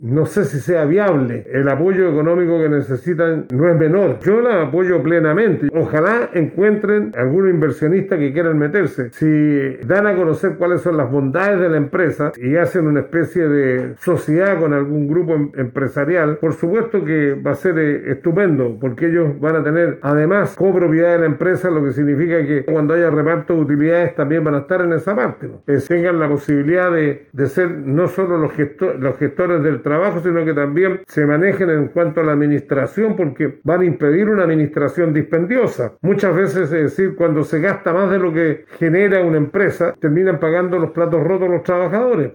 no sé si sea viable. El apoyo económico que necesitan no es menor. Yo la apoyo plenamente. Ojalá encuentren algunos inversionistas que quieran meterse. Si dan a conocer cuáles son las bondades de la empresa y hacen una especie de sociedad con algún grupo empresarial, por supuesto que va a ser estupendo, porque ellos van a tener además copropiedad de la empresa, lo que significa que cuando haya reparto de utilidades también van a estar en esa parte, ¿no? Tengan la posibilidad de ser no solo los gestores del trabajo, sino que también se manejen en cuanto a la administración, porque van a impedir una administración dispendiosa. Muchas veces, es decir, cuando se gasta más de lo que genera una empresa, terminan pagando los platos rotos los trabajadores.